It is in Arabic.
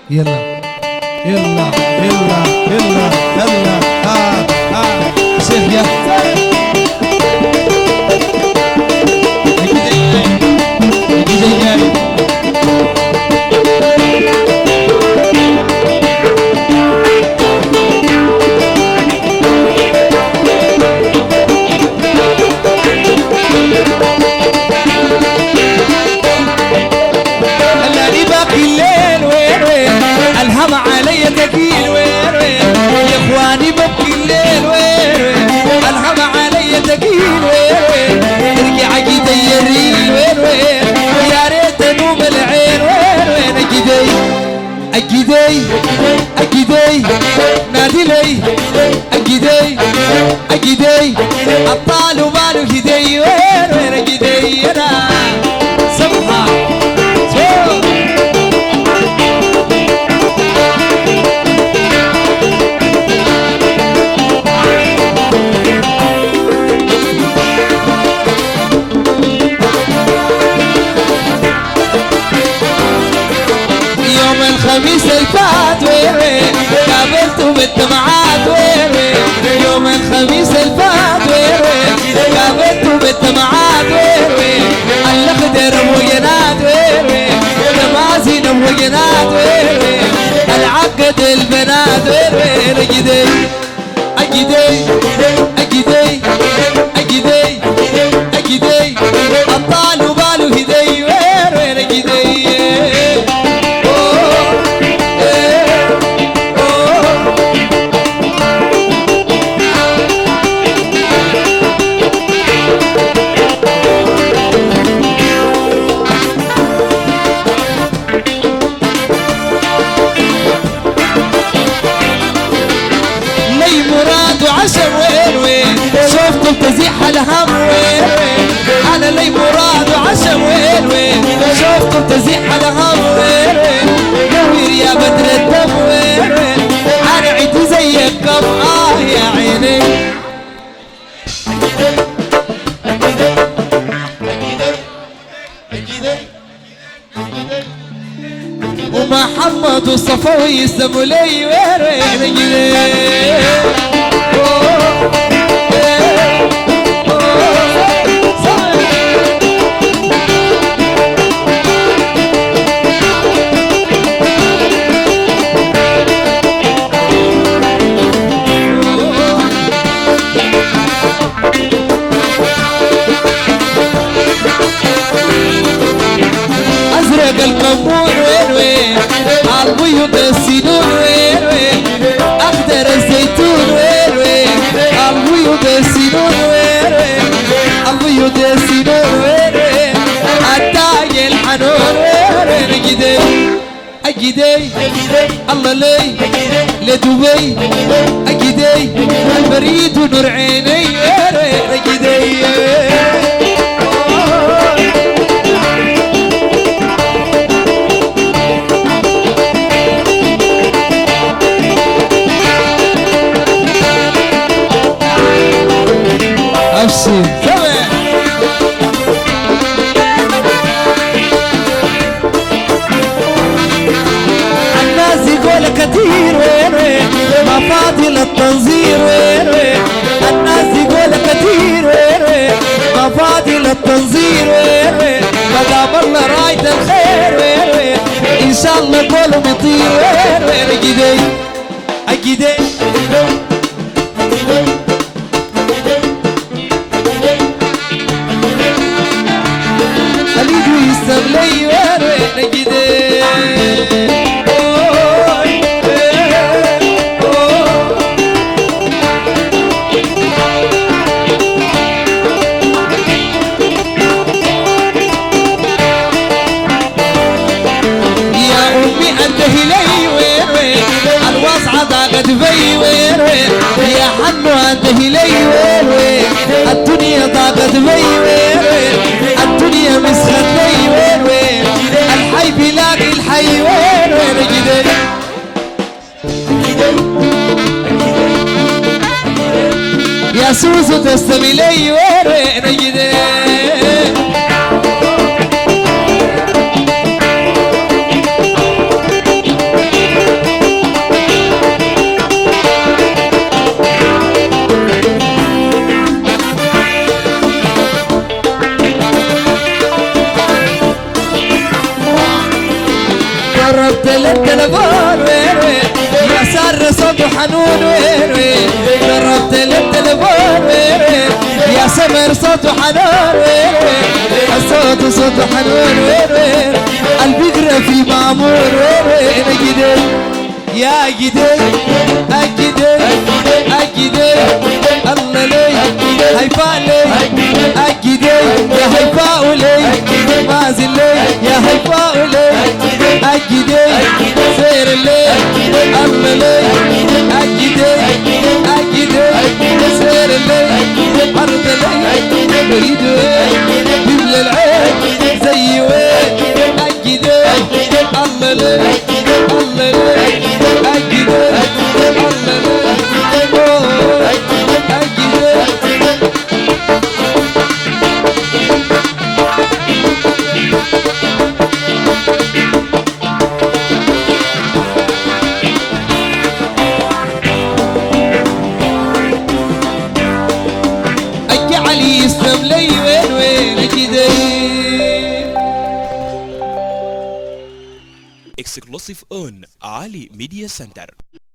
يلا يلا يلا يلا يلا شيخ يا أجدي نادي لي أجدي أبطال ومالو هدي وين أجدي أنا سبحة يوم الخميس الفات وين قابلته بالدمعات وين يوم الخميس الفات وين قابلته بالدمعات وين الأخضر وينات وين تمازين وينات وين العقد البنات وين أجدي أجدي أجدي أجدي أجدي أبطال وبالو هدي وين أجدي شفتم تزيح الهم وين انا لي مراد وعشم وين شفتم تزيح الهم وين نوير يا بدر الدم وين انا عيت زيكم يا عيني ومحمد والصفوي يسلموا لي وين أزرق القمور وين البيض السنون وين أخضر الزيتون وين البيض السنون وين البيض السنون وين التاج الحنون وين أجدي أجدي الله لي لدبي أجدي بريد ونور عيني وين أجدي أبشر الناس يقول كثير وين ما فاضي للتنظير وين الناس يقول كثير وين ما فاضي للتنظير وين ما دام الله رايد الخير وين إن شاء الله كله بيطير وين أجدي أجدي خليجي يسلم لي وين أجدي يا أمي انتهي لي وين الواسعة ضاقت في وين يا حنو انتهي لي وين الدنيا ضاقت في وين الدنيا مسخت لي وين الحي بيلاقي الحي وين أجدي يا سوسو تستمي لي وين أجدي جربت للتلفون وين وين يا سر صوت حنون وين وين جربت للتلفون وين وين يا سمر صوت حنون وين وين الصوت صوت حنون وين وين البقرة في مامور وين وين أجدي يا جدي أجدي أجدي الله لي هيفاء لي أجدي يا هيفاء لي مازن لي يا هيفاء لي أجدي سير لي الله لي أجدي أجدي سير لي أرض لي بريد وين بمل العين زي وين أجدي الله لي الله لي أجدي الله لي Exclusive on Ali Media Center.